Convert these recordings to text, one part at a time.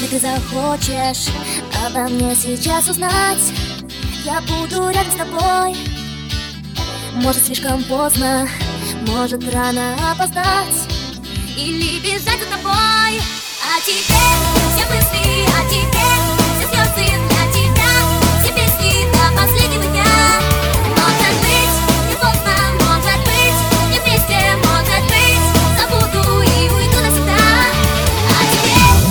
ты захочешь обо мне сейчас узнать, я буду рядом с тобой. Может, слишком поздно, может, рано опоздать или бежать за тобой. А теперь все мысли о тебе, все слезы для тебя, все песни до последнего дня. Может быть, не поздно, может быть, не вместе, может быть, забуду и уйду навсегда. А теперь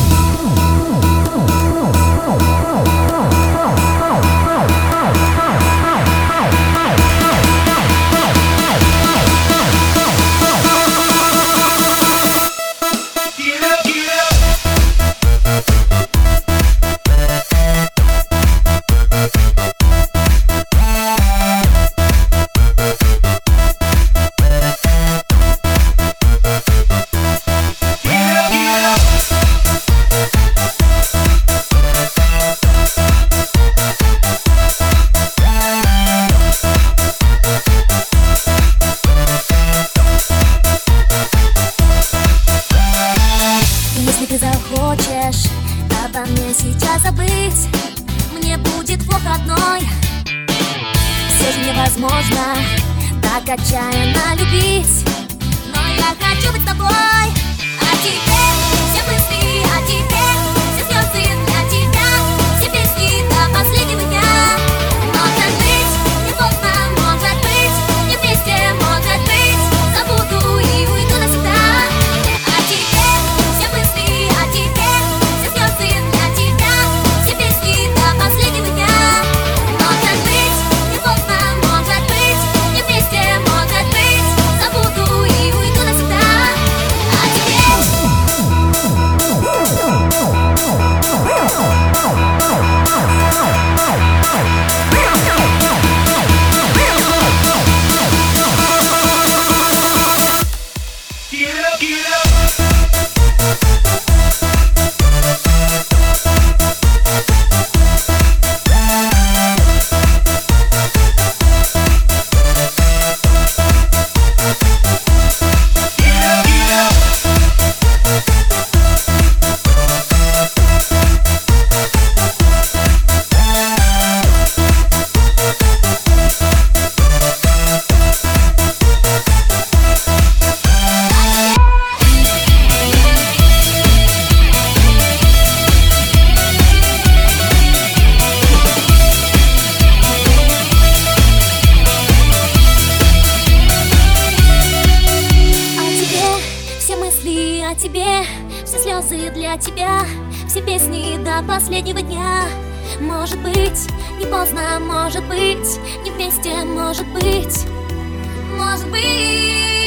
если ты захочешь обо мне сейчас забыть, мне будет плохо одной. Все же невозможно так отчаянно любить, но я хочу быть с тобой. А теперь все мысли о тебе, все слезы для тебя, все песни до последнего дня. Может быть, не поздно, может быть, не вместе, может быть, забуду и уйду навсегда. А теперь все мысли о тебе, все слезы для тебя, все песни до последнего дня. Может быть, не поздно, может быть, не вместе, может быть, забуду и уйду навсегда. А теперь о тебе, все слезы для тебя, все песни до последнего дня. Может быть, не поздно, может быть, не вместе, может быть, может быть.